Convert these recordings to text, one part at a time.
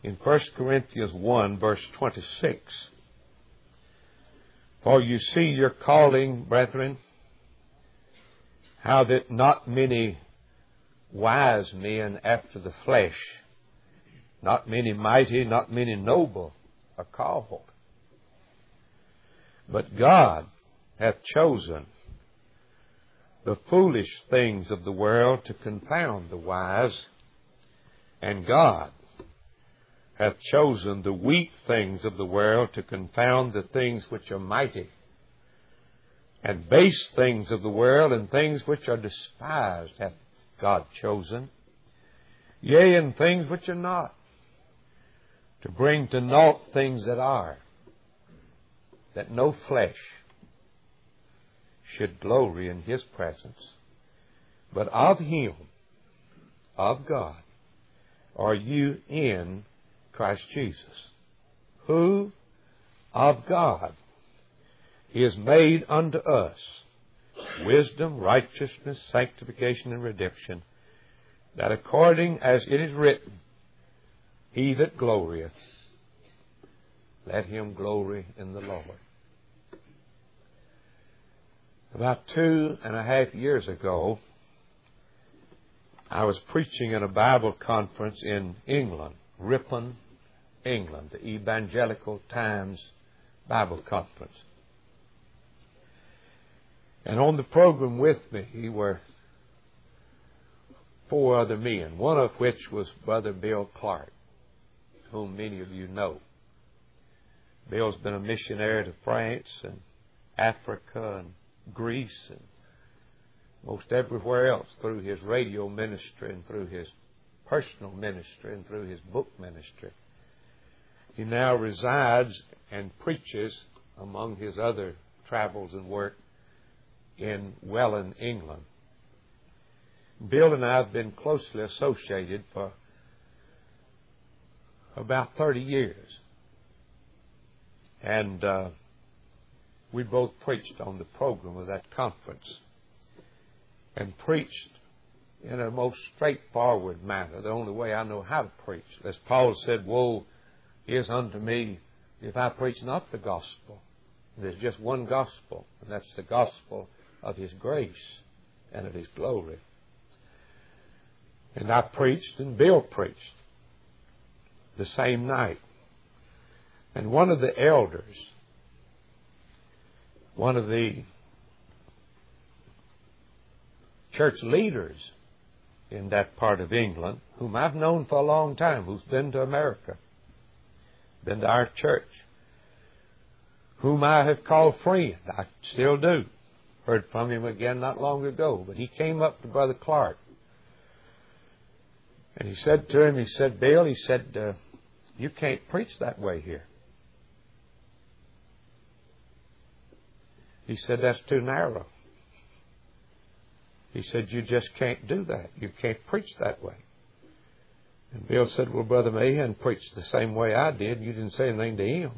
in 1 Corinthians 1, verse 26. For you see your calling, brethren, how that not many wise men after the flesh, not many mighty, not many noble are called. But God hath chosen the foolish things of the world to confound the wise, and God hath chosen the weak things of the world to confound the things which are mighty, and base things of the world and things which are despised hath God chosen, yea, and things which are not, to bring to naught things that are, that no flesh should glory in His presence. But of Him, of God, are you in Christ Jesus, who of God is made unto us wisdom, righteousness, sanctification, and redemption, that according as it is written, He that glorieth, let him glory in the Lord. About 2.5 years ago, I was preaching at a Bible conference in England, Ripon, England, the Evangelical Times Bible Conference. And on the program with me were 4 other men, one of which was Brother Bill Clark, whom many of you know. Bill's been a missionary to France and Africa and Greece and most everywhere else through his radio ministry and through his personal ministry and through his book ministry. He now resides and preaches, among his other travels and work, in Welland, England. Bill and I have been closely associated for about 30 years. And we both preached on the program of that conference and preached in a most straightforward manner, the only way I know how to preach. As Paul said, woe is unto me if I preach not the gospel. There's just one gospel, and that's the gospel of His grace and of His glory. And I preached, and Bill preached the same night. And one of the elders, one of the church leaders in that part of England, whom I've known for a long time, who's been to America, been to our church, whom I have called friend. I still do. Heard from him again not long ago. But he came up to Brother Clark. And he said to him, he said, Bill, he said, you can't preach that way here. He said, that's too narrow. He said, you just can't do that. You can't preach that way. And Bill said, well, Brother Mahan preached the same way I did. You didn't say anything to him.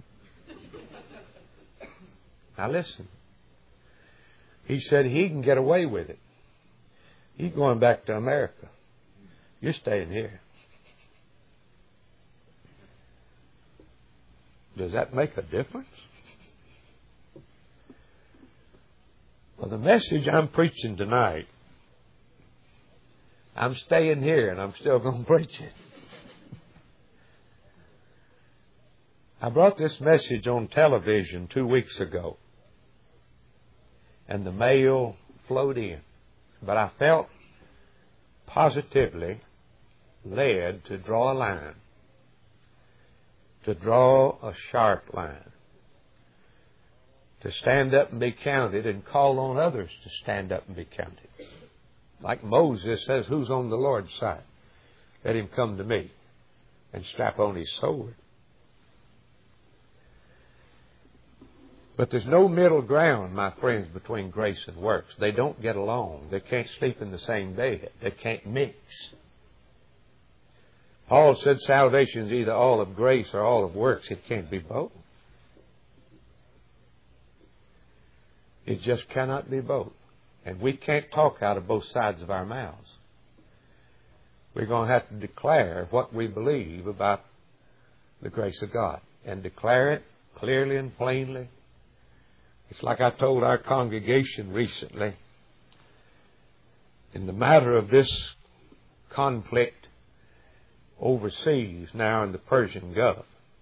Now listen. He said he can get away with it. He's going back to America. You're staying here. Does that make a difference? Well, the message I'm preaching tonight, I'm staying here and I'm still going to preach it. I brought this message on television 2 weeks ago, and the mail flowed in. But I felt positively led to draw a line, to draw a sharp line, to stand up and be counted and call on others to stand up and be counted. Like Moses says, who's on the Lord's side? Let him come to me and strap on his sword. But there's no middle ground, my friends, between grace and works. They don't get along. They can't sleep in the same bed. They can't mix. Paul said salvation is either all of grace or all of works. It can't be both. It just cannot be both. And we can't talk out of both sides of our mouths. We're going to have to declare what we believe about the grace of God and declare it clearly and plainly. It's like I told our congregation recently, in the matter of this conflict overseas now in the Persian Gulf.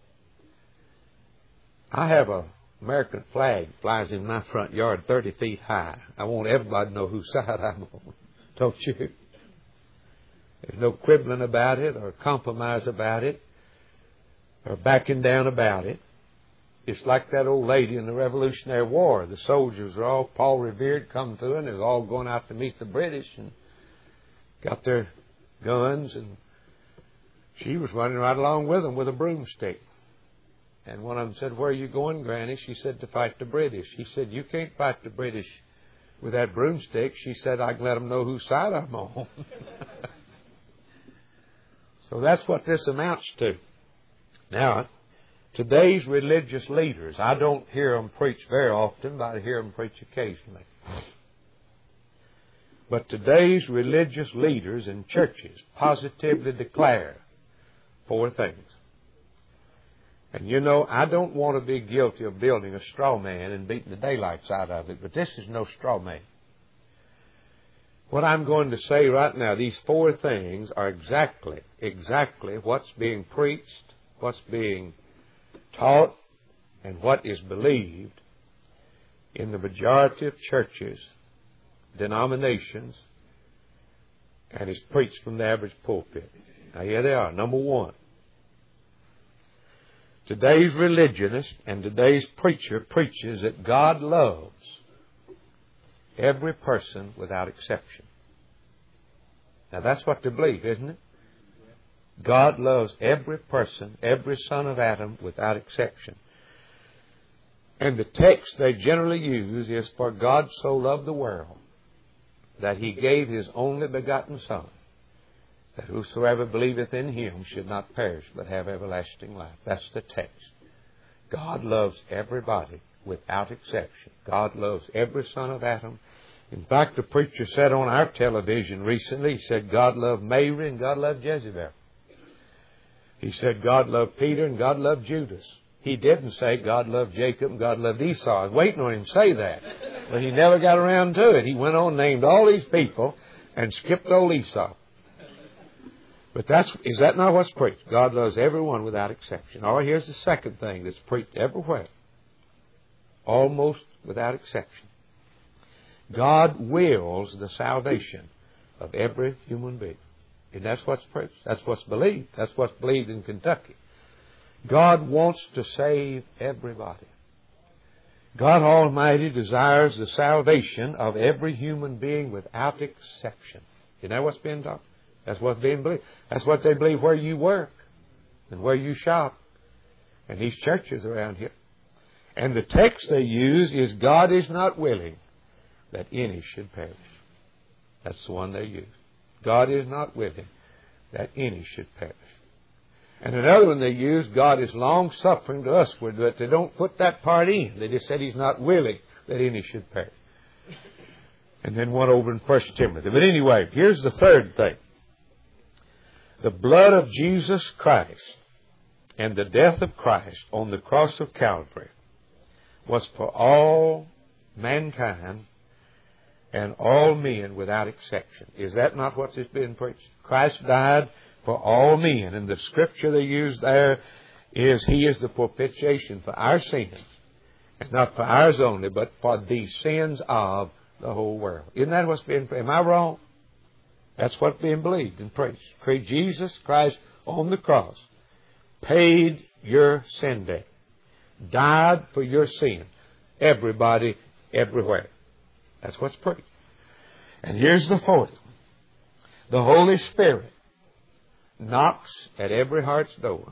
I have an American flag flies in my front yard 30 feet high. I want everybody to know whose side I'm on. Don't you? There's no quibbling about it or compromise about it or backing down about it. It's like that old lady in the Revolutionary War. The soldiers were all, Paul Revere come through, and they were all going out to meet the British and got their guns, and she was running right along with them with a broomstick. And one of them said, "Where are you going, Granny?" She said, "To fight the British." He said, "You can't fight the British with that broomstick." She said, "I can let them know whose side I'm on." So that's what this amounts to. Now, today's religious leaders, I don't hear them preach very often, but I hear them preach occasionally. But today's religious leaders in churches positively declare 4 things. And you know, I don't want to be guilty of building a straw man and beating the daylights out of it, but this is no straw man. What I'm going to say right now, these 4 things are exactly what's being preached, what's being taught, and what is believed in the majority of churches, denominations, and is preached from the average pulpit. Now here they are. Number 1. Today's religionist and today's preacher preaches that God loves every person without exception. Now that's what they believe, isn't it? God loves every person, every son of Adam without exception. And the text they generally use is, "For God so loved the world that He gave His only begotten Son, that whosoever believeth in Him should not perish but have everlasting life." That's the text. God loves everybody without exception. God loves every son of Adam. In fact, the preacher said on our television recently, he said God loved Mary and God loved Jezebel. He said God loved Peter and God loved Judas. He didn't say God loved Jacob and God loved Esau. I was waiting on him to say that, but he never got around to it. He went on and named all these people and skipped old Esau. But is that not what's preached? God loves everyone without exception. All right, here's the second thing that's preached everywhere, almost without exception. God wills the salvation of every human being. And that's what's preached. That's what's believed. That's what's believed in Kentucky. God wants to save everybody. God Almighty desires the salvation of every human being without exception. You know what's being taught? That's what's being believed. That's what they believe where you work and where you shop and these churches around here. And the text they use is, God is not willing that any should perish. That's the one they use. God is not willing that any should perish. And another one they use, God is long-suffering to usward, but they don't put that part in. They just said He's not willing that any should perish. And then one over in 1 Timothy. But anyway, here's the third thing. The blood of Jesus Christ and the death of Christ on the cross of Calvary was for all mankind and all men without exception. Is that not what is being preached? Christ died for all men. And the scripture they use there is, He is the propitiation for our sins. And not for ours only, but for the sins of the whole world. Isn't that what's being preached? Am I wrong? That's what's being believed and preached. Jesus Christ on the cross paid your sin debt. Died for your sin. Everybody, everywhere. That's what's preached. And here's the fourth. The Holy Spirit knocks at every heart's door.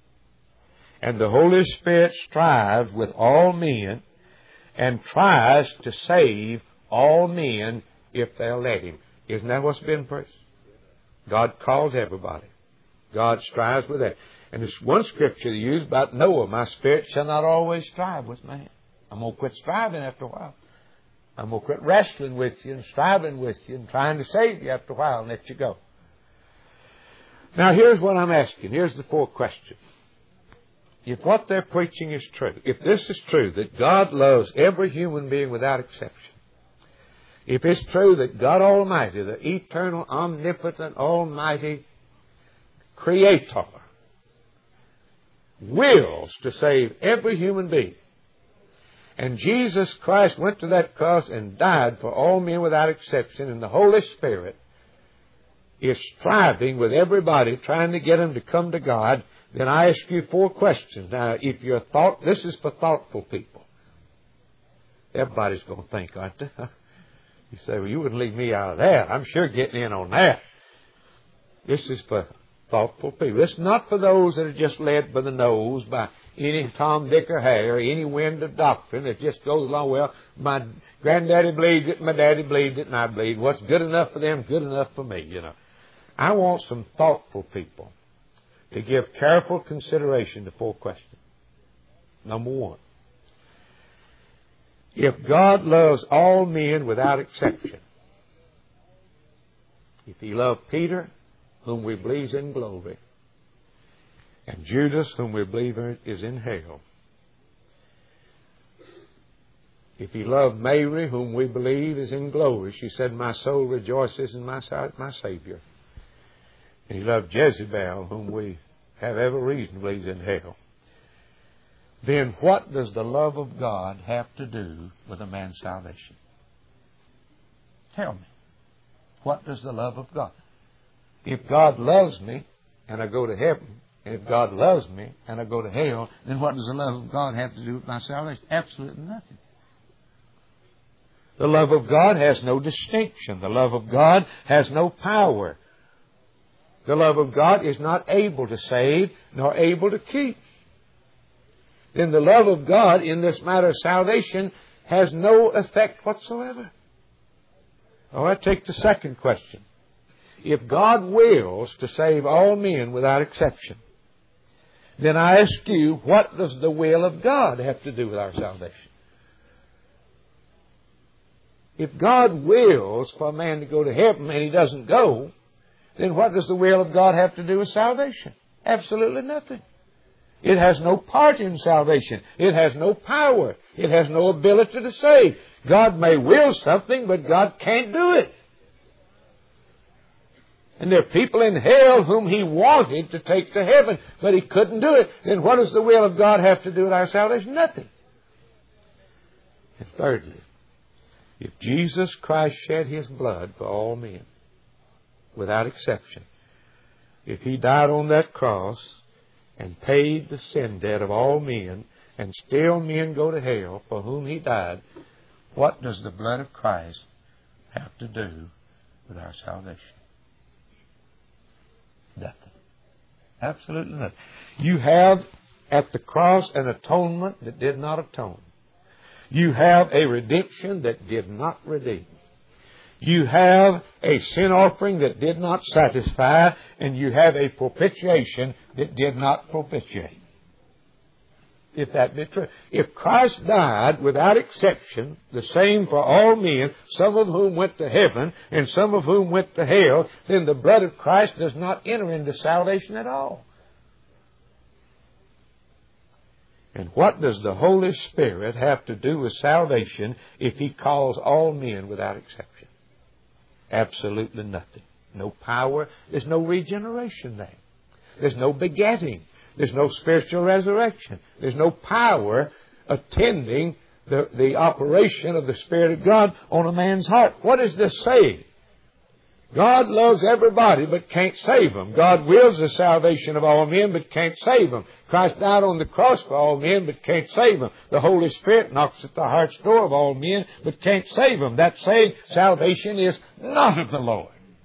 And the Holy Spirit strives with all men and tries to save all men if they'll let Him. Isn't that what's been preached? God calls everybody. God strives with that. And there's one scripture they use about Noah. My spirit shall not always strive with man. I'm going to quit striving after a while. I'm going to quit wrestling with you and striving with you and trying to save you after a while and let you go. Now here's what I'm asking. Here's the 4 questions. if what they're preaching is true, if this is true, that God loves every human being without exception, if it's true that God Almighty, the eternal, omnipotent, almighty Creator, wills to save every human being, and Jesus Christ went to that cross and died for all men without exception, and the Holy Spirit is striving with everybody, trying to get them to come to God, then I ask you 4 questions. Now, if you're this is for thoughtful people. Everybody's going to think, aren't they? You say, well, you wouldn't leave me out of that. I'm sure getting in on that. This is for thoughtful people. It's not for those that are just led by the nose, by any Tom, Dick, or Harry, any wind of doctrine that just goes along, well, my granddaddy believed it, my daddy believed it, and I believe what's good enough for them, good enough for me, you know. I want some thoughtful people to give careful consideration to 4 questions. Number 1. If God loves all men without exception, if He loved Peter, whom we believe is in glory, and Judas, whom we believe is in hell, if He loved Mary, whom we believe is in glory, she said, my soul rejoices in my Savior, and He loved Jezebel, whom we have every reason to believe is in hell, then what does the love of God have to do with a man's salvation? Tell me. What does the love of God? If God loves me and I go to heaven, and if God loves me and I go to hell, then what does the love of God have to do with my salvation? Absolutely nothing. The love of God has no distinction. The love of God has no power. The love of God is not able to save nor able to keep. Then the love of God in this matter of salvation has no effect whatsoever. All right, take the second question. If God wills to save all men without exception, then I ask you, what does the will of God have to do with our salvation? If God wills for a man to go to heaven and he doesn't go, then what does the will of God have to do with salvation? Absolutely nothing. It has no part in salvation. It has no power. It has no ability to save. God may will something, but God can't do it. And there are people in hell whom He wanted to take to heaven, but He couldn't do it. Then what does the will of God have to do with our salvation? Nothing. And thirdly, if Jesus Christ shed His blood for all men, without exception, if He died on that cross and paid the sin debt of all men, and still men go to hell for whom He died, what does the blood of Christ have to do with our salvation? Nothing. Absolutely nothing. You have at the cross an atonement that did not atone. You have a redemption that did not redeem. You have a sin offering that did not satisfy, and you have a propitiation that did not propitiate. If that be true. If Christ died without exception, the same for all men, some of whom went to heaven and some of whom went to hell, then the blood of Christ does not enter into salvation at all. And what does the Holy Spirit have to do with salvation if He calls all men without exception? Absolutely nothing. No power. There's no regeneration there. There's no begetting. There's no spiritual resurrection. There's no power attending the operation of the Spirit of God on a man's heart. What is this saying? God loves everybody but can't save them. God wills the salvation of all men but can't save them. Christ died on the cross for all men but can't save them. The Holy Spirit knocks at the heart's door of all men but can't save them. That's saying salvation is not of the Lord.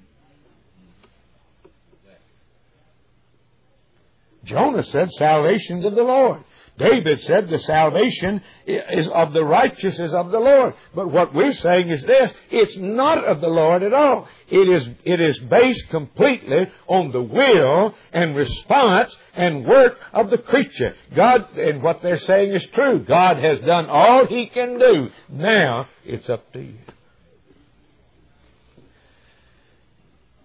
Jonah said salvation's of the Lord. David said the salvation is of the righteous is of the Lord. But what we're saying is this: it's not of the Lord at all. It is based completely on the will and response and work of the creature. God, and what they're saying is true. God has done all He can do. Now it's up to you.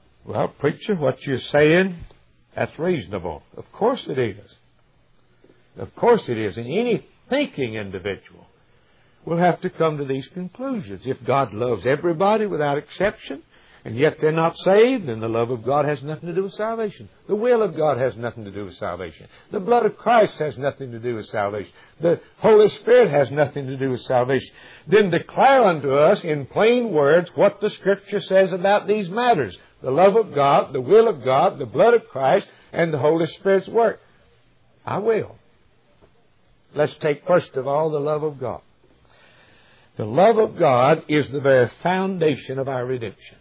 Well, preacher, what you're saying, that's reasonable. Of course it is. Of course it is. And any thinking individual will have to come to these conclusions. If God loves everybody without exception, and yet they're not saved, then the love of God has nothing to do with salvation. The will of God has nothing to do with salvation. The blood of Christ has nothing to do with salvation. The Holy Spirit has nothing to do with salvation. Then declare unto us in plain words what the Scripture says about these matters. The love of God, the will of God, the blood of Christ, and the Holy Spirit's work. I will. Let's take first of all the love of God. The love of God is the very foundation of our redemption.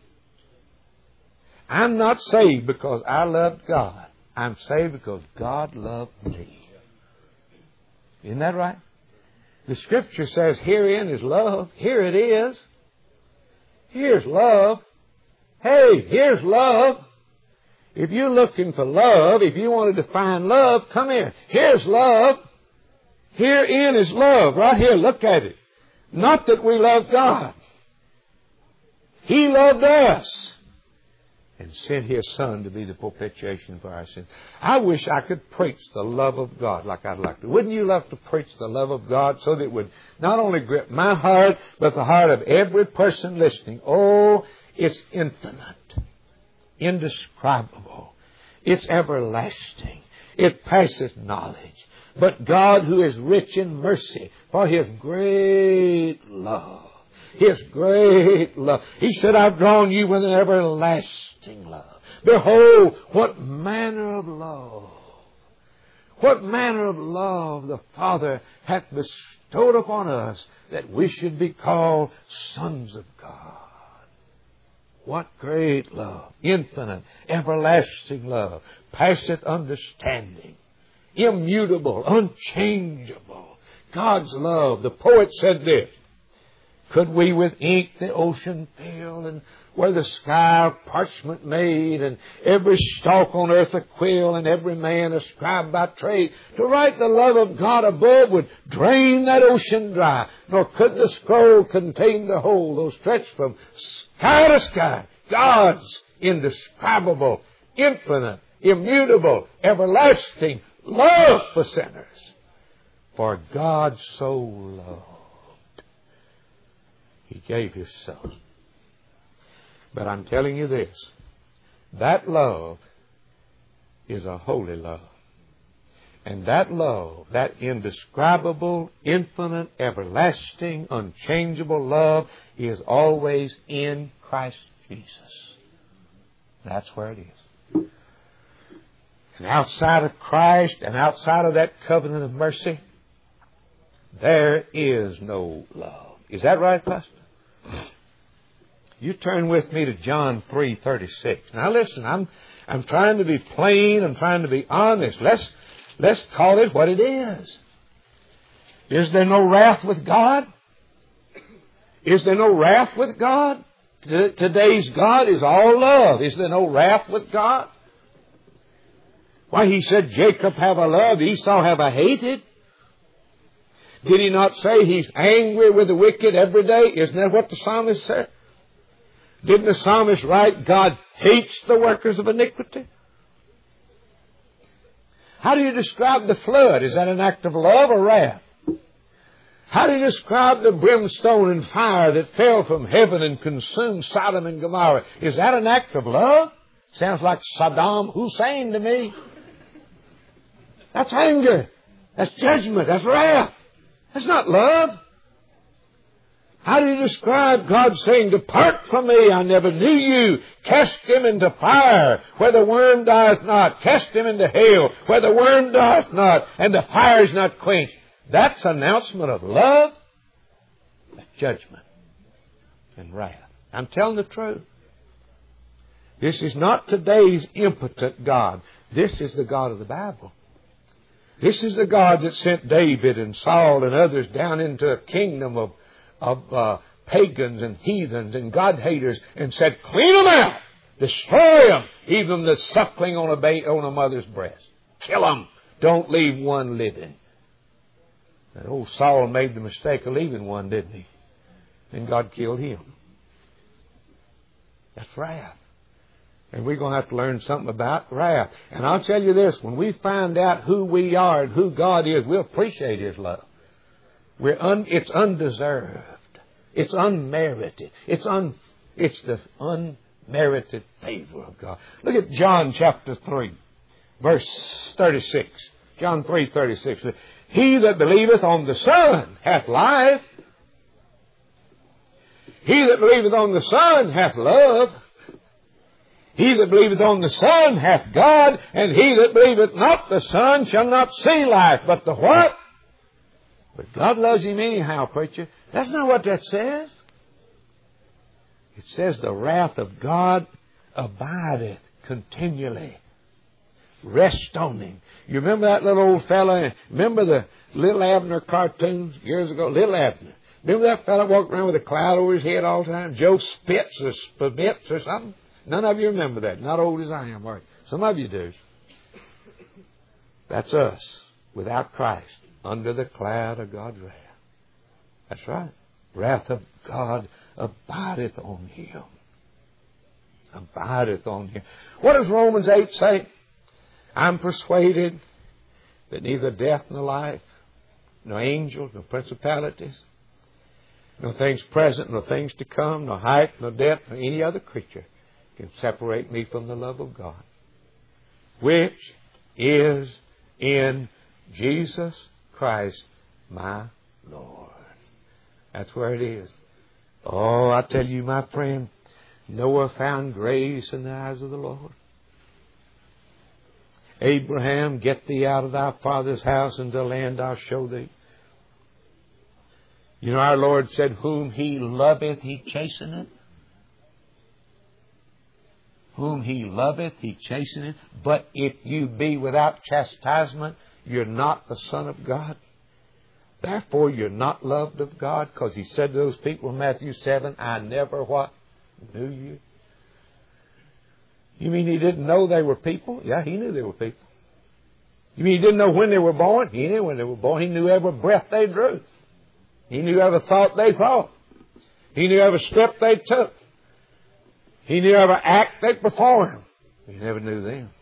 I'm not saved because I loved God. I'm saved because God loved me. Isn't that right? The Scripture says herein is love. Here it is. Here's love. Hey, here's love. If you're looking for love, if you want to define love, come here. Here's love. Herein is love. Right here, look at it. Not that we love God. He loved us and sent His Son to be the propitiation for our sins. I wish I could preach the love of God like I'd like to. Wouldn't you love to preach the love of God so that it would not only grip my heart, but the heart of every person listening? Oh, it's infinite, indescribable. It's everlasting. It passeth knowledge. But God, who is rich in mercy, for His great love, His great love. He said, I've drawn you with an everlasting love. Behold, what manner of love. What manner of love the Father hath bestowed upon us, that we should be called sons of God. What great love. Infinite, everlasting love. Passeth understanding. Immutable, unchangeable. God's love. The poet said this. Could we with ink the ocean fill, and were the sky of parchment made, and every stalk on earth a quill, and every man a scribe by trade, to write the love of God above would drain that ocean dry, nor could the scroll contain the whole, though stretched from sky to sky. God's indescribable, infinite, immutable, everlasting love for sinners. For God so loved, He gave His Son. But I'm telling you this, that love is a holy love. And that love, that indescribable, infinite, everlasting, unchangeable love is always in Christ Jesus. That's where it is. And outside of Christ and outside of that covenant of mercy, there is no love. Is that right, Pastor? You turn with me to John 3:36. Now listen, I'm trying to be plain. I'm trying to be honest. Let's call it what it is. Is there no wrath with God? Is there no wrath with God? Today's God is all love. Is there no wrath with God? Why, He said, Jacob have I loved, Esau have I hated. Did He not say He's angry with the wicked every day? Isn't that what the psalmist said? Didn't the psalmist write, God hates the workers of iniquity? How do you describe the flood? Is that an act of love or wrath? How do you describe the brimstone and fire that fell from heaven and consumed Sodom and Gomorrah? Is that an act of love? Sounds like Saddam Hussein to me. That's anger. That's judgment. That's wrath. That's not love. How do you describe God saying, depart from me, I never knew you. Cast him into fire, where the worm dieth not. Cast him into hell, where the worm dieth not, and the fire is not quenched. That's announcement of love, of judgment, and wrath. I'm telling the truth. This is not today's impotent God. This is the God of the Bible. This is the God that sent David and Saul and others down into a kingdom of pagans and heathens and God-haters and said, clean them out, destroy them, even the suckling on a mother's breast. Kill them. Don't leave one living. That old Saul made the mistake of leaving one, didn't he? And God killed him. That's wrath. And we're going to have to learn something about wrath. And I'll tell you this, when we find out who we are and who God is, we'll appreciate His love. It's undeserved. It's unmerited. It's the unmerited favor of God. Look at John chapter 3, verse 36. John 3:36. He that believeth on the Son hath life. He that believeth on the Son hath love. He that believeth on the Son hath God, and he that believeth not the Son shall not see life, but the what? But God loves him anyhow, preacher. That's not what that says. It says the wrath of God abideth continually. Rest on him. You remember that little old fella? Remember the Little Abner cartoons years ago? Little Abner. Remember that fella walking around with a cloud over his head all the time? Joe Spitz or Spitz or something? None of you remember that. Not old as I am, are you? Some of you do. That's us, without Christ, under the cloud of God's wrath. That's right. Wrath of God abideth on him. Abideth on him. What does Romans 8 say? I'm persuaded that neither death nor life, nor angels, nor principalities, nor things present, nor things to come, nor height, nor depth, nor any other creature can separate me from the love of God, which is in Jesus Christ my Lord. That's where it is. Oh, I tell you, my friend, Noah found grace in the eyes of the Lord. Abraham, get thee out of thy father's house and the land I'll show thee. You know, our Lord said, whom he loveth, he chasteneth. Whom he loveth, he chasteneth. But if you be without chastisement, you're not the Son of God. Therefore, you're not loved of God, because he said to those people in Matthew 7, I never what? Knew you. You mean he didn't know they were people? Yeah, he knew they were people. You mean he didn't know when they were born? He knew when they were born. He knew every breath they drew. He knew every thought they thought. He knew every step they took. He knew every act they performed. He never knew them.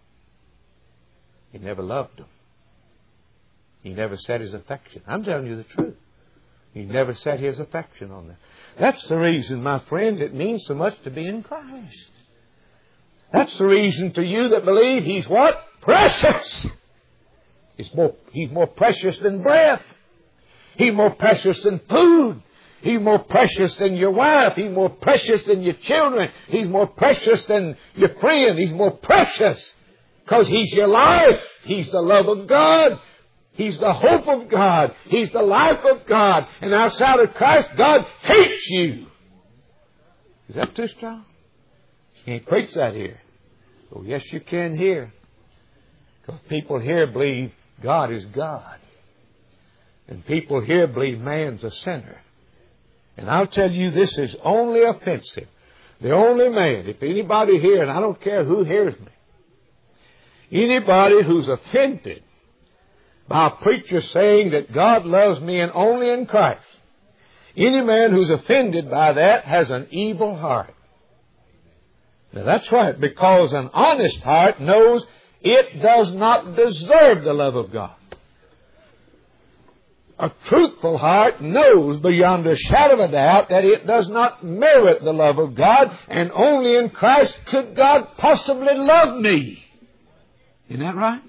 He never loved them. He never set his affection. I'm telling you the truth. He never set his affection on them. That's the reason, my friends, it means so much to be in Christ. That's the reason to you that believe he's what? Precious! He's more precious than breath. He's more precious than food. He's more precious than your wife. He's more precious than your children. He's more precious than your friend. He's more precious because he's your life. He's the love of God. He's the hope of God. He's the life of God. And outside of Christ, God hates you. Is that too strong? You can't preach that here. Oh, yes, you can here. Because people here believe God is God. And people here believe man's a sinner. And I'll tell you, this is only offensive. The only man, if anybody here, and I don't care who hears me, anybody who's offended by a preacher saying that God loves me and only in Christ, any man who's offended by that has an evil heart. Now that's right, because an honest heart knows it does not deserve the love of God. A truthful heart knows beyond a shadow of a doubt that it does not merit the love of God, and only in Christ could God possibly love me. Isn't that right?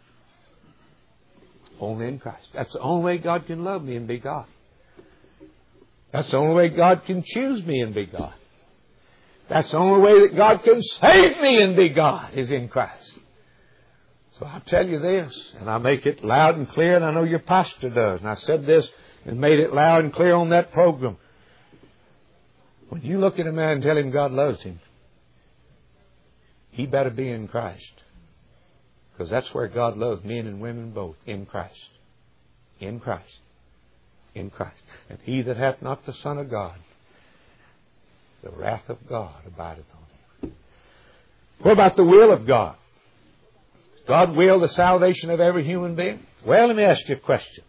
Only in Christ. That's the only way God can love me and be God. That's the only way God can choose me and be God. That's the only way that God can save me and be God, is in Christ. So I'll tell you this, and I make it loud and clear, and I know your pastor does. And I said this and made it loud and clear on that program. When you look at a man and tell him God loves him, he better be in Christ. Because that's where God loves men and women both, in Christ. In Christ. In Christ. And he that hath not the Son of God, the wrath of God abideth on him. What about the will of God? God will the salvation of every human being? Well, let me ask you a question.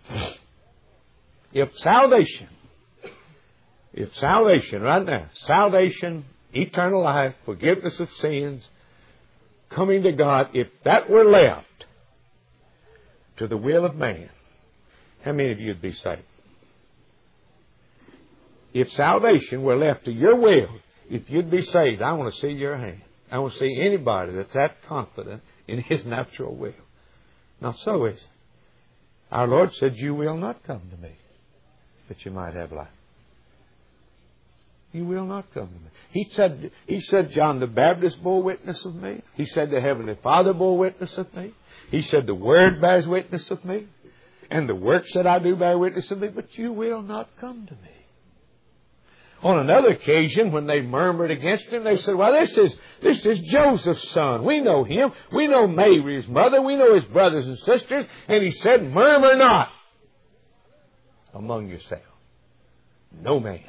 If salvation right now, salvation eternal life, forgiveness of sins, coming to God, if that were left to the will of man, how many of you would be saved? If salvation were left to your will, if you'd be saved, I want to see your hand. I want to see anybody that's that confident in his natural will. Not so is it. Our Lord said, you will not come to me, that you might have life. You will not come to me. He said, John the Baptist bore witness of me. He said, the Heavenly Father bore witness of me. He said, the Word bears witness of me. And the works that I do bear witness of me. But you will not come to me. On another occasion, when they murmured against him, they said, well, this is Joseph's son. We know him. We know Mary's mother. We know his brothers and sisters. And he said, murmur not among yourselves. No man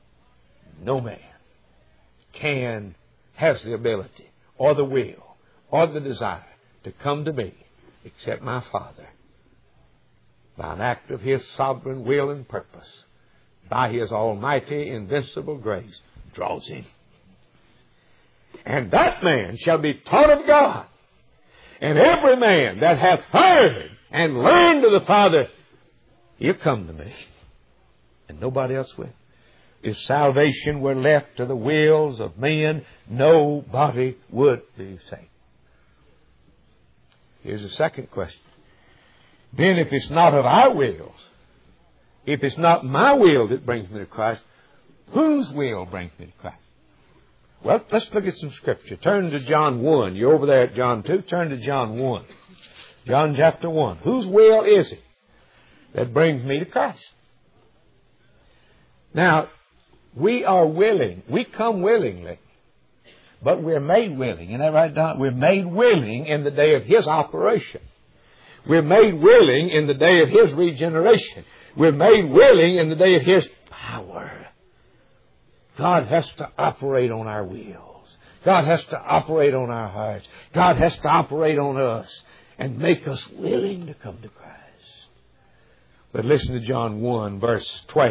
has the ability or the will or the desire to come to me except my Father, by an act of His sovereign will and purpose, by His almighty invincible grace, draws him. And that man shall be taught of God. And every man that hath heard and learned of the Father, he'll come to me. And nobody else will. If salvation were left to the wills of men, nobody would be saved. Here's the second question. Then if it's not of our wills, if it's not my will that brings me to Christ, whose will brings me to Christ? Well, let's look at some Scripture. Turn to John 1. You're over there at John 2. Turn to John 1. John chapter 1. Whose will is it that brings me to Christ? Now, we are willing. We come willingly. But we're made willing. Isn't that right, Don? We're made willing in the day of His operation. We're made willing in the day of His regeneration. We're made willing in the day of His power. God has to operate on our wills. God has to operate on our hearts. God has to operate on us and make us willing to come to Christ. But listen to John 1, verse 12.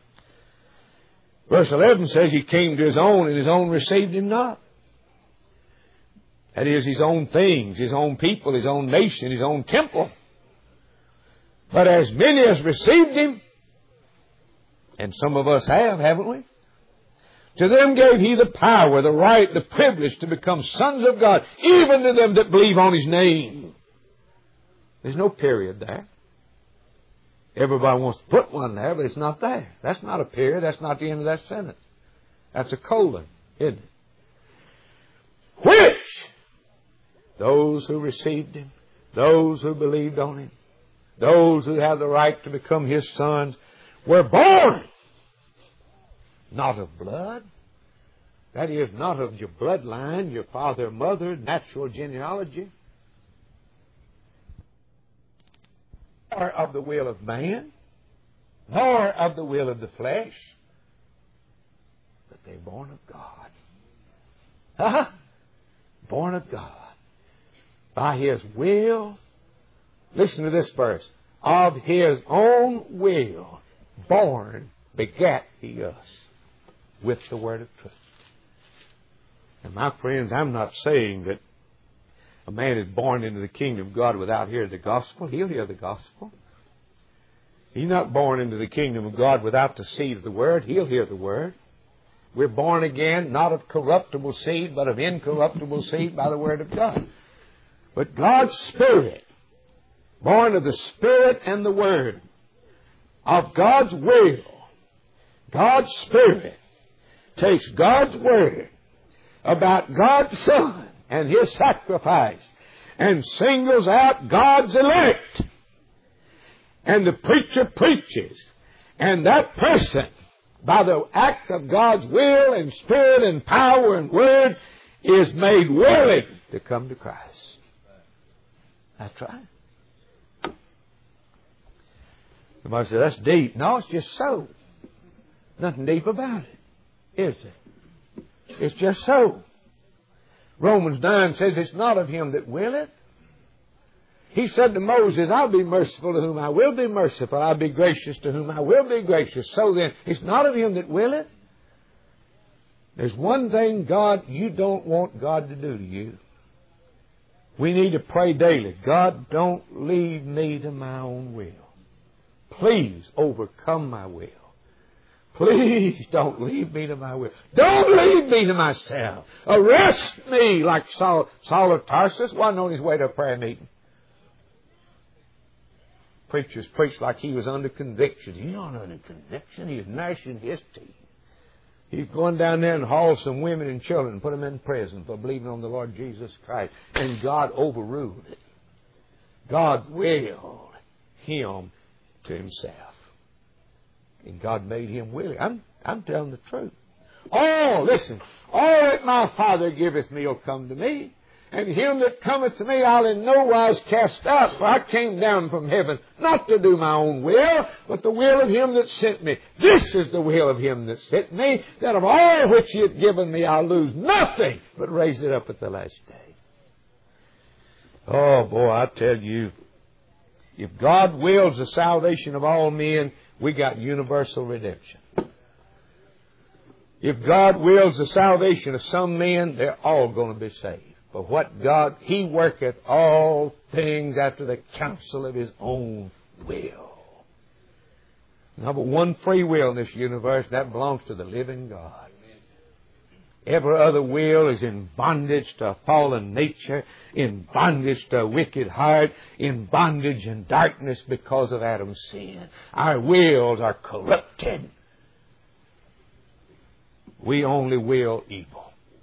Verse 11 says, He came to His own, and His own received Him not. That is, His own things, His own people, His own nation, His own temple. But as many as received Him, and some of us have, haven't we? To them gave He the power, the right, the privilege to become sons of God, even to them that believe on His name. There's no period there. Everybody wants to put one there, but it's not there. That's not a period. That's not the end of that sentence. That's a colon, isn't it? Which those who received Him, those who believed on Him, those who have the right to become His sons, were born not of blood. That is, not of your bloodline, your father, mother, natural genealogy, nor of the will of man, nor of the will of the flesh, but they're born of God. Born of God. By His will, listen to this verse, of His own will, born, begat He us with the word of truth. And my friends, I'm not saying that a man is born into the kingdom of God without hearing the gospel. He'll hear the gospel. He's not born into the kingdom of God without the seed of the word. He'll hear the word. We're born again, not of corruptible seed, but of incorruptible seed by the word of God. But God's Spirit, born of the Spirit and the Word, of God's will, God's Spirit takes God's Word about God's Son and His sacrifice and singles out God's elect. And the preacher preaches, and that person, by the act of God's will and Spirit and power and Word, is made willing to come to Christ. That's right. Somebody said, that's deep. No, it's just so. Nothing deep about it, is it? It's just so. Romans 9 says it's not of him that willeth. He said to Moses, I'll be merciful to whom I will be merciful. I'll be gracious to whom I will be gracious. So then, it's not of him that willeth. There's one thing you don't want God to do to you. We need to pray daily. God, don't leave me to my own will. Please overcome my will. Please don't leave me to my will. Don't leave me to myself. Arrest me like Saul of Tarsus wasn't on his way to a prayer meeting. Preachers preach like he was under conviction. He's not under conviction. He's gnashing his teeth. He's going down there and haul some women and children and put them in prison for believing on the Lord Jesus Christ. And God overruled it. God willed him to himself. And God made him willing. I'm telling the truth. Oh, listen. All that my Father giveth me will come to me. And him that cometh to me I'll in no wise cast out. For I came down from heaven not to do my own will, but the will of him that sent me. This is the will of him that sent me, that of all which he hath given me I'll lose nothing, but raise it up at the last day. Oh, boy, I tell you, if God wills the salvation of all men, we got universal redemption. If God wills the salvation of some men, they're all going to be saved. But what God, He worketh all things after the counsel of His own will. Now, but one free will in this universe, that belongs to the living God. Every other will is in bondage to a fallen nature, in bondage to a wicked heart, in bondage and darkness because of Adam's sin. Our wills are corrupted. We only will evil.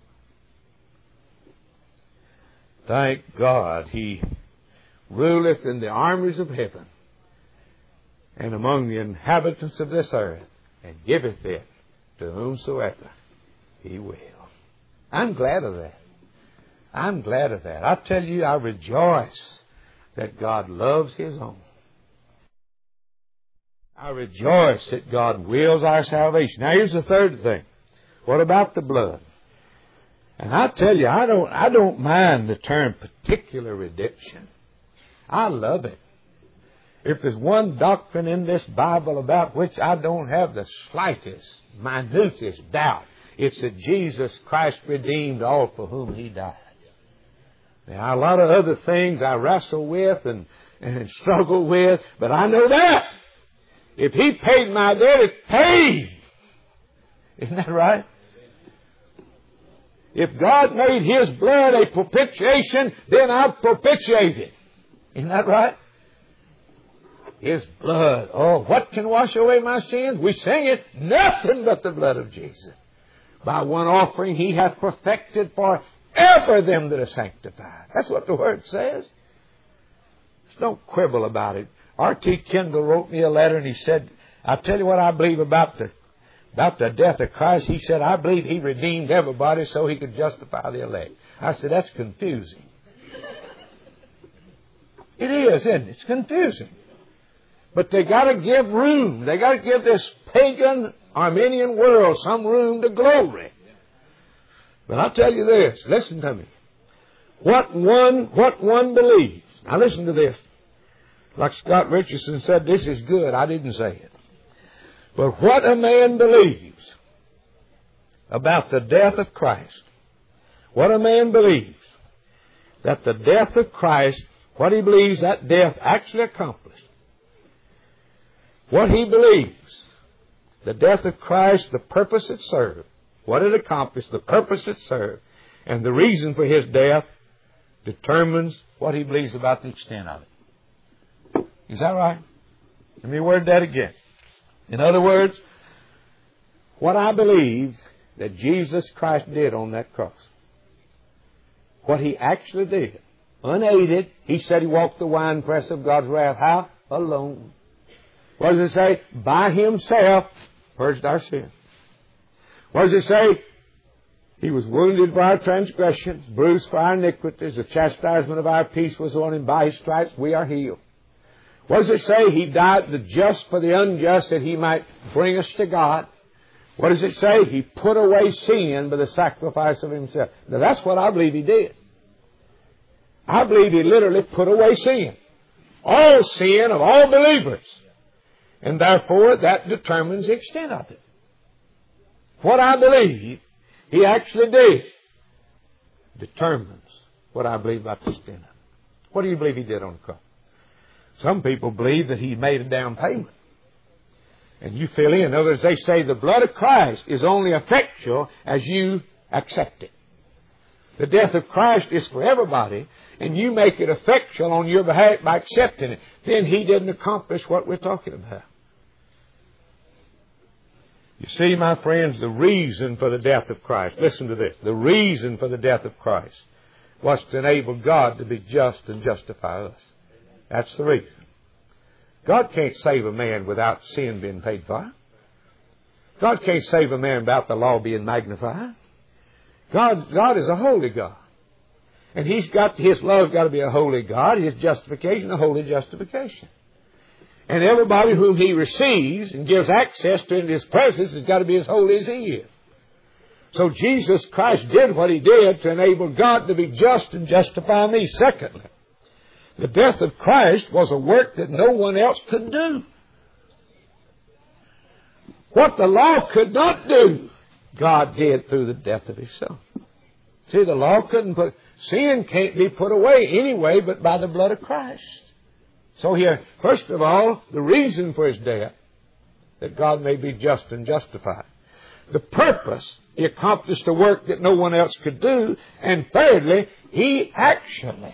Thank God He ruleth in the armies of heaven and among the inhabitants of this earth, and giveth it to whomsoever He will. I'm glad of that. I'm glad of that. I tell you, I rejoice that God loves His own. I rejoice that God wills our salvation. Now here's the third thing. What about the blood? And I tell you, I don't mind the term particular redemption. I love it. If there's one doctrine in this Bible about which I don't have the slightest, minutest doubt, it's that Jesus Christ redeemed all for whom He died. Now, a lot of other things I wrestle with and struggle with, but I know that. If He paid my debt, it's paid. Isn't that right? If God made His blood a propitiation, then I've propitiated. Isn't that right? His blood. Oh, what can wash away my sins? We sing it. Nothing but the blood of Jesus. By one offering He hath perfected forever them that are sanctified. That's what the Word says. Don't quibble about it. R.T. Kendall wrote me a letter and he said, I'll tell you what I believe about the death of Christ. He said, I believe He redeemed everybody so He could justify the elect. I said, that's confusing. It is, isn't it? It's confusing. But they got to give room. They got to give this pagan Arminian world some room to glory. But I'll tell you this. Listen to me. What one believes. Now listen to this. Like Scott Richardson said, this is good. I didn't say it. But what a man believes about the death of Christ, what a man believes that the death of Christ, what he believes that death actually accomplished, what he believes, the death of Christ, the purpose it served, what it accomplished, the purpose it served, and the reason for His death determines what he believes about the extent of it. Is that right? Let me word that again. In other words, what I believe that Jesus Christ did on that cross, what He actually did, unaided, He said He walked the winepress of God's wrath. How? Alone. What does it say? By Himself purged our sin. What does it say? He was wounded for our transgressions, bruised for our iniquities. The chastisement of our peace was on Him. By His stripes we are healed. What does it say? He died the just for the unjust that He might bring us to God. What does it say? He put away sin by the sacrifice of Himself. Now that's what I believe He did. I believe He literally put away sin. All sin of all believers. And therefore that determines the extent of it. What I believe He actually did, determines what I believe about the extent of it. What do you believe He did on the cross? Some people believe that He made a down payment. And you fill in. In other words, they say the blood of Christ is only effectual as you accept it. The death of Christ is for everybody, and you make it effectual on your behalf by accepting it. Then He didn't accomplish what we're talking about. You see, my friends, the reason for the death of Christ, listen to this, the reason for the death of Christ was to enable God to be just and justify us. That's the reason. God can't save a man without sin being paid for. God can't save a man without the law being magnified. God is a holy God. And His love's got to be a holy God. His justification, a holy justification. And everybody whom He receives and gives access to in His presence has got to be as holy as He is. So Jesus Christ did what He did to enable God to be just and justify me. Secondly, the death of Christ was a work that no one else could do. What the law could not do, God did through the death of His Son. See, the law couldn't sin can't be put away anyway but by the blood of Christ. So here, first of all, the reason for His death, that God may be just and justified. The purpose, He accomplished a work that no one else could do. And thirdly, He actually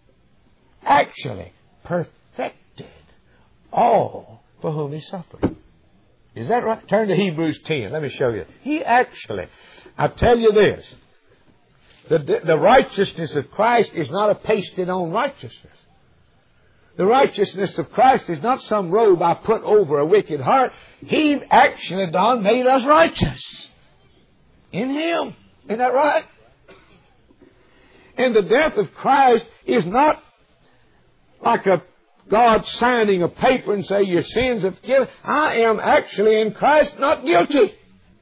perfected all for whom He suffered. Is that right? Turn to Hebrews 10. Let me show you. I tell you this, the righteousness of Christ is not a pasted on righteousness. The righteousness of Christ is not some robe I put over a wicked heart. He actually, Don, made us righteous in Him. Isn't that right? And the death of Christ is not like God signing a paper and say, your sins are forgiven. I am actually in Christ not guilty.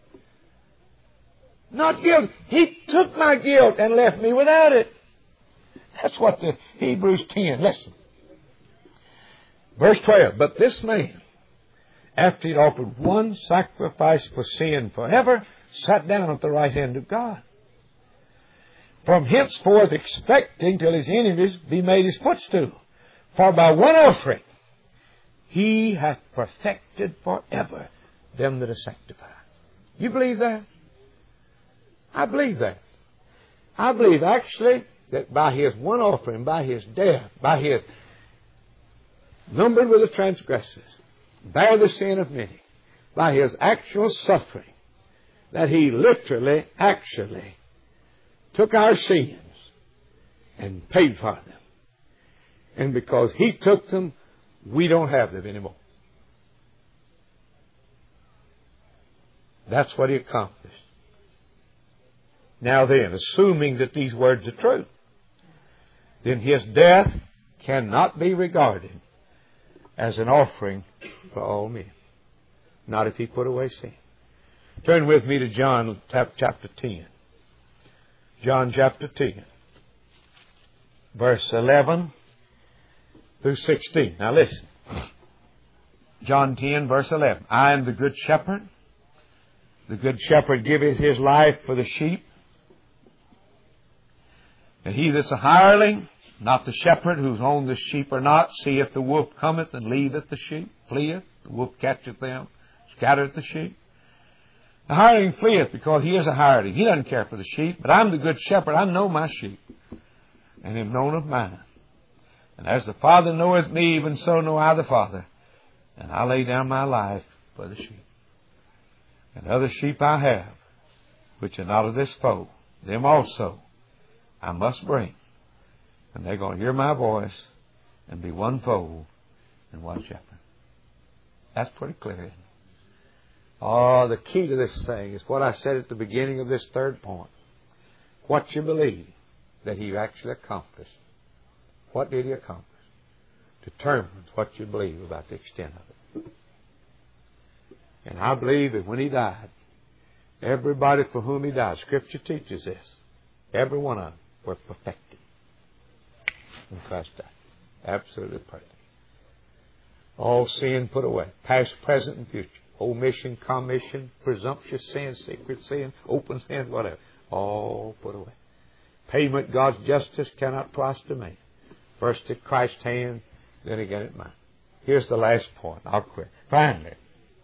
Not guilty. He took my guilt and left me without it. That's what the Hebrews 10, listen. Verse 12, but this man, after he'd offered one sacrifice for sin forever, sat down at the right hand of God. From henceforth expecting till His enemies be made His footstool. For by one offering He hath perfected forever them that are sanctified. You believe that? I believe that. I believe actually that by His one offering, by His death, by His numbered with the transgressors, bear the sin of many, by His actual suffering, that He literally, actually took our sins and paid for them. And because He took them, we don't have them anymore. That's what He accomplished. Now then, assuming that these words are true, then His death cannot be regarded as an offering for all men. Not if He put away sin. Turn with me to John chapter 10. John chapter 10, verse 11 through 16. Now listen. John 10, verse 11. I am the good shepherd. The good shepherd giveth his life for the sheep. And he that's a hireling, not the shepherd whose own the sheep are not, seeth the wolf cometh and leaveth the sheep, fleeth. The wolf catcheth them, scattereth the sheep. The hireling fleeth because he is a hireling. He doesn't care for the sheep. But I'm the good shepherd. I know my sheep, and am known of mine. And as the Father knoweth me, even so know I the Father. And I lay down my life for the sheep. And other sheep I have, which are not of this fold. Them also I must bring. And they're going to hear my voice and be one fold and one shepherd. That's pretty clear, isn't it? Oh, the key to this thing is what I said at the beginning of this third point. What you believe that He actually accomplished. What did He accomplish? Determines what you believe about the extent of it. And I believe that when He died, everybody for whom He died, Scripture teaches this, every one of them were perfected when Christ died. Absolutely perfect. All sin put away, past, present, and future. omission, commission, presumptuous sin, secret sin, open sin, whatever. All put away. Payment, God's justice cannot trust to man. First at Christ's hand, then again at mine. Here's the last point. I'll quit. Finally.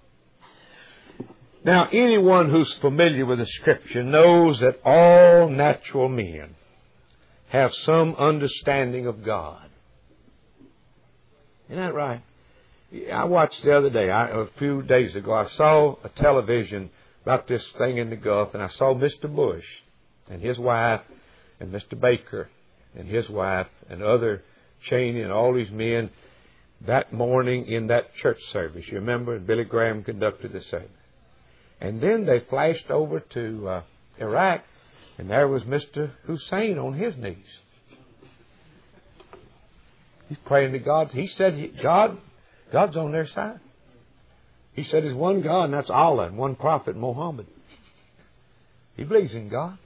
Now, anyone who's familiar with the Scripture knows that all natural men have some understanding of God. Isn't that right? I watched the other day, a few days ago, I saw a television about this thing in the Gulf, and I saw Mr. Bush and his wife and Mr. Baker and his wife and other Cheney and all these men that morning in that church service. You remember? Billy Graham conducted the service. And then they flashed over to Iraq, and there was Mr. Hussein on his knees. He's praying to God. He said God's on their side. He said there's one God, and that's Allah, and one prophet, Muhammad. He believes in God.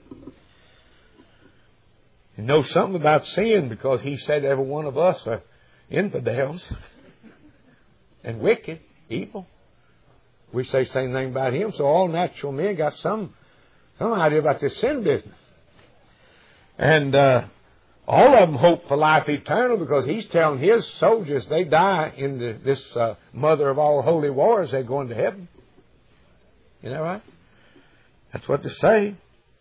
He knows something about sin because he said every one of us are infidels and wicked, evil. We say the same thing about him, so all natural men got some idea about this sin business. And all of them hope for life eternal because he's telling his soldiers they die in this mother of all holy wars, they're going to heaven. Isn't that right? That's what they say.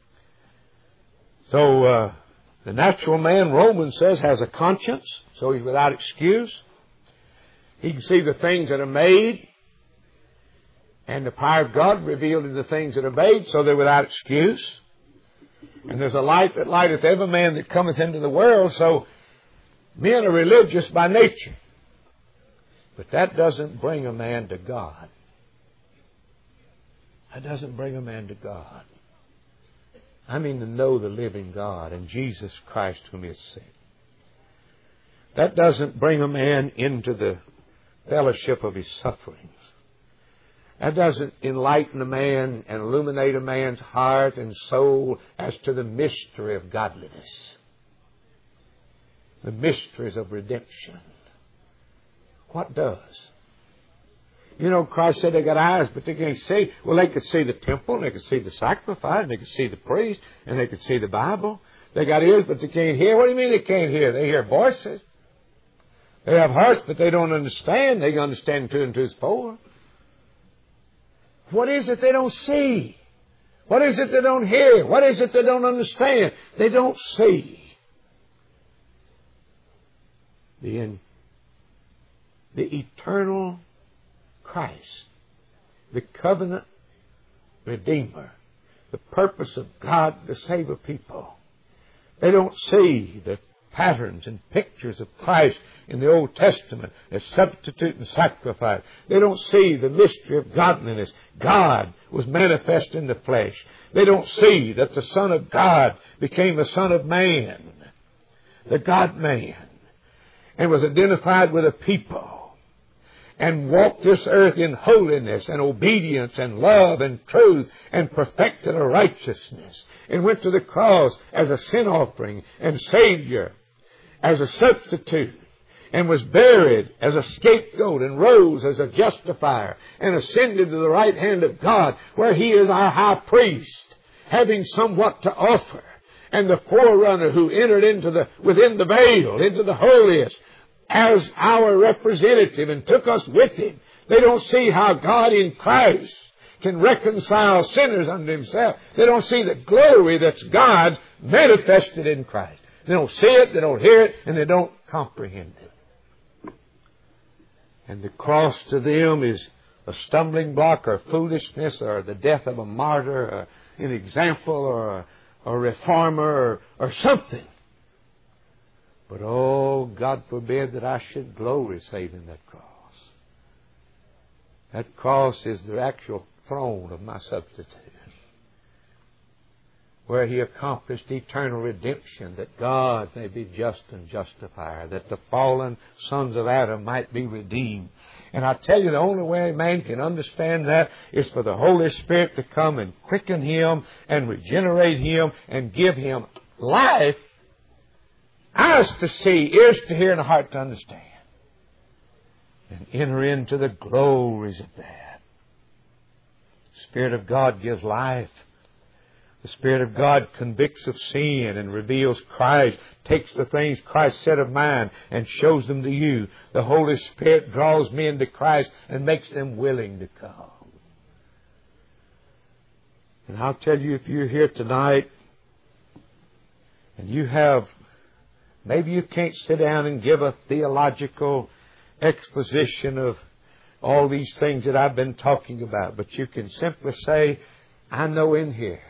So the natural man, Romans says, has a conscience, so he's without excuse. He can see the things that are made, and the power of God revealed in the things that are made, so they're without excuse. And there's a light that lighteth every man that cometh into the world, so men are religious by nature. But that doesn't bring a man to God. That doesn't bring a man to God. I mean to know the living God and Jesus Christ whom He has sent. That doesn't bring a man into the fellowship of his sufferings. That doesn't enlighten a man and illuminate a man's heart and soul as to the mystery of godliness. The mysteries of redemption. What does? You know, Christ said they got eyes, but they can't see. Well, they could see the temple, and they could see the sacrifice, and they could see the priest, and they could see the Bible. They got ears, but they can't hear. What do you mean they can't hear? They hear voices. They have hearts, but they don't understand. They can understand 2 and 2 is 4. What is it they don't see? What is it they don't hear? What is it they don't understand? They don't see. The eternal Christ, the covenant Redeemer, the purpose of God to save a people. They don't see the patterns and pictures of Christ in the Old Testament as substitute and sacrifice. They don't see the mystery of godliness. God was manifest in the flesh. They don't see that the Son of God became the Son of Man, the God-man, and was identified with a people and walked this earth in holiness and obedience and love and truth and perfected a righteousness and went to the cross as a sin offering and Savior, as a substitute, and was buried as a scapegoat and rose as a justifier and ascended to the right hand of God where He is our high priest, having somewhat to offer, and the forerunner who entered within the veil, into the holiest, as our representative and took us with Him. They don't see how God in Christ can reconcile sinners unto Himself. They don't see the glory that's God manifested in Christ. They don't see it, they don't hear it, and they don't comprehend it. And the cross to them is a stumbling block or foolishness or the death of a martyr or an example or a reformer or something. But, oh, God forbid that I should glory save in that cross. That cross is the actual throne of my substitute, where He accomplished eternal redemption, that God may be just and justifier, that the fallen sons of Adam might be redeemed. And I tell you, the only way man can understand that is for the Holy Spirit to come and quicken him and regenerate him and give him life, eyes to see, ears to hear, and a heart to understand, and enter into the glories of that. Spirit of God gives life. The Spirit of God convicts of sin and reveals Christ, takes the things Christ said of mine and shows them to you. The Holy Spirit draws men to Christ and makes them willing to come. And I'll tell you, if you're here tonight and you have, maybe you can't sit down and give a theological exposition of all these things that I've been talking about, but you can simply say, I know in here,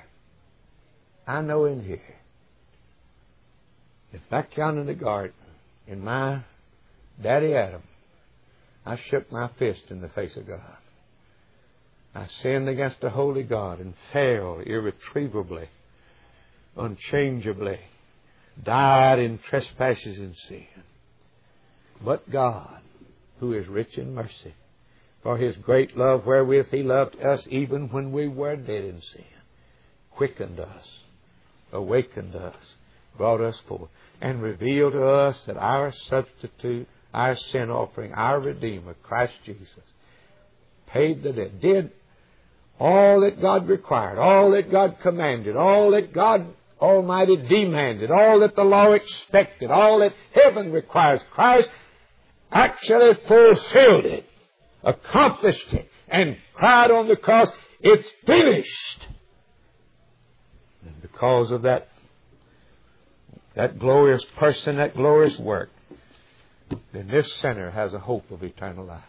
that back down in the garden, in my daddy Adam, I shook my fist in the face of God. I sinned against a holy God and fell irretrievably, unchangeably, died in trespasses and sin. But God, who is rich in mercy, for His great love wherewith He loved us even when we were dead in sin, quickened us, awakened us, brought us forth, and revealed to us that our substitute, our sin offering, our Redeemer, Christ Jesus, paid the debt, did all that God required, all that God commanded, all that God Almighty demanded, all that the law expected, all that heaven requires. Christ actually fulfilled it, accomplished it, and cried on the cross, it's finished. And because of that glorious person, that glorious work, then this sinner has a hope of eternal life.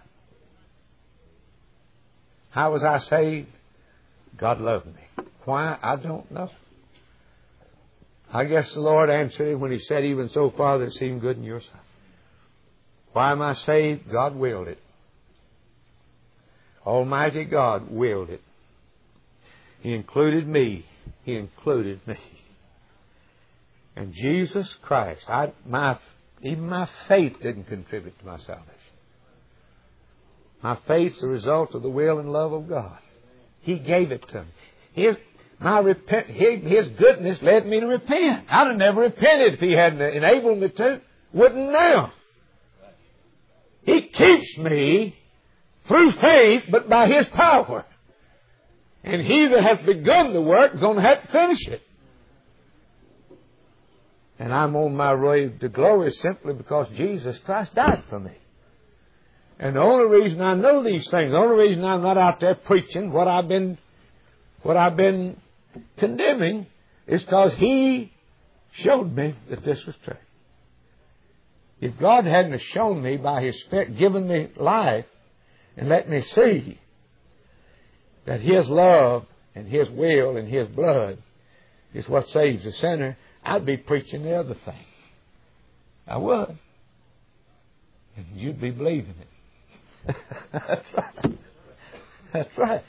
How was I saved? God loved me. Why? I don't know. I guess the Lord answered him when He said, even so, Father, it seemed good in your sight. Why am I saved? God willed it. Almighty God willed it. He included me. He included me. And Jesus Christ, even my faith didn't contribute to my salvation. My faith's the result of the will and love of God. He gave it to me. His goodness led me to repent. I'd have never repented if He hadn't enabled me to. Wouldn't now. He keeps me through faith, but by His power. And He that hath begun the work is going to have to finish it. And I'm on my way to glory simply because Jesus Christ died for me. And the only reason I know these things, the only reason I'm not out there preaching what I've been condemning, is because He showed me that this was true. If God hadn't shown me by His Spirit, given me life, and let me see that His love and His will and His blood is what saves the sinner, I'd be preaching the other thing. I would. And you'd be believing it. That's right. That's right.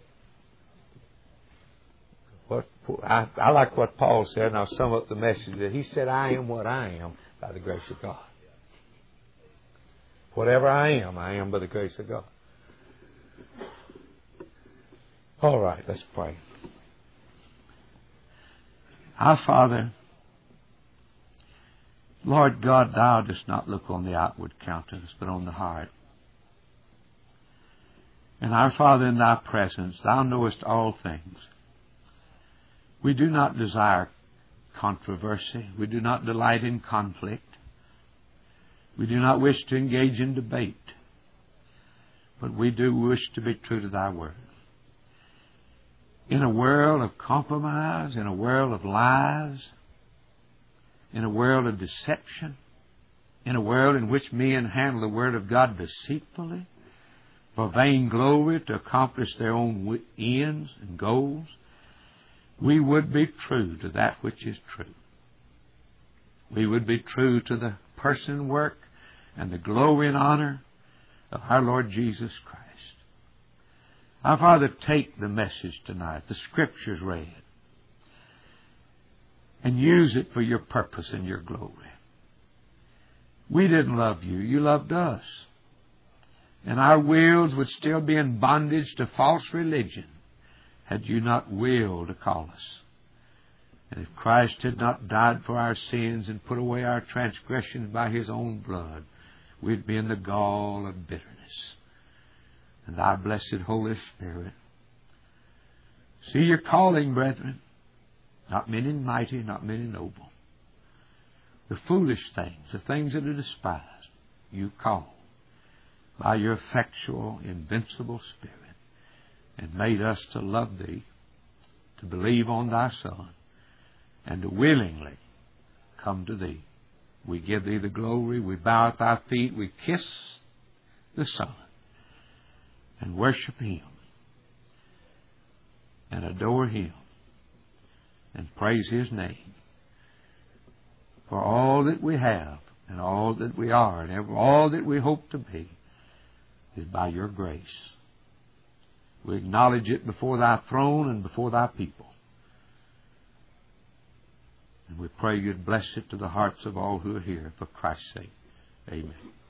I like what Paul said, and I'll sum up the message that he said, I am what I am by the grace of God. Whatever I am by the grace of God. All right, let's pray. Our Father, Lord God, Thou dost not look on the outward countenance, but on the heart. And our Father, in Thy presence, Thou knowest all things. We do not desire controversy. We do not delight in conflict. We do not wish to engage in debate. But we do wish to be true to Thy Word. In a world of compromise, in a world of lies, in a world of deception, in a world in which men handle the Word of God deceitfully, for vainglory to accomplish their own ends and goals, we would be true to that which is true. We would be true to the person and work and the glory and honor of our Lord Jesus Christ. Our Father, take the message tonight, the Scriptures read, and use it for your purpose and your glory. We didn't love you. You loved us. And our wills would still be in bondage to false religion had you not willed to call us. And if Christ had not died for our sins and put away our transgressions by His own blood, we'd be in the gall of bitterness. And Thy blessed Holy Spirit See your calling, brethren. Not many mighty, not many noble. The foolish things, the things that are despised, you call by your effectual, invincible Spirit, and made us to love Thee, to believe on Thy Son, and to willingly come to Thee. We give Thee the glory. We bow at Thy feet. We kiss the Son and worship Him and adore Him and praise His name for all that we have and all that we are and all that we hope to be is by Your grace. We acknowledge it before Thy throne and before Thy people. And we pray You'd bless it to the hearts of all who are here for Christ's sake. Amen.